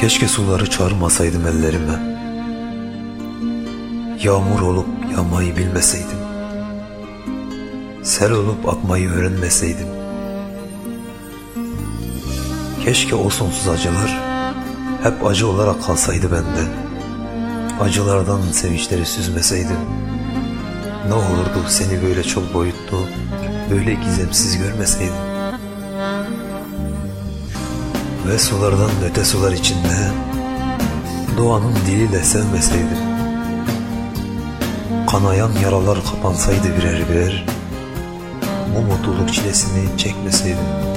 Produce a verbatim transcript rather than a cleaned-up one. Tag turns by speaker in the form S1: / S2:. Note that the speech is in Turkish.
S1: Keşke suları çağırmasaydım ellerime. Yağmur olup yağmayı bilmeseydim. Sel olup akmayı öğrenmeseydim. Keşke o sonsuz acılar hep acı olarak kalsaydı bende. Acılardan sevinçleri süzmeseydim. Ne olurdu seni böyle çok boyutlu, böyle gizemsiz görmeseydim. Ve sulardan öte sular içinde doğanın diliyle sevmeseydim. Kanayan yaralar kapansaydı birer birer, bu mutluluk çilesini çekmeseydim.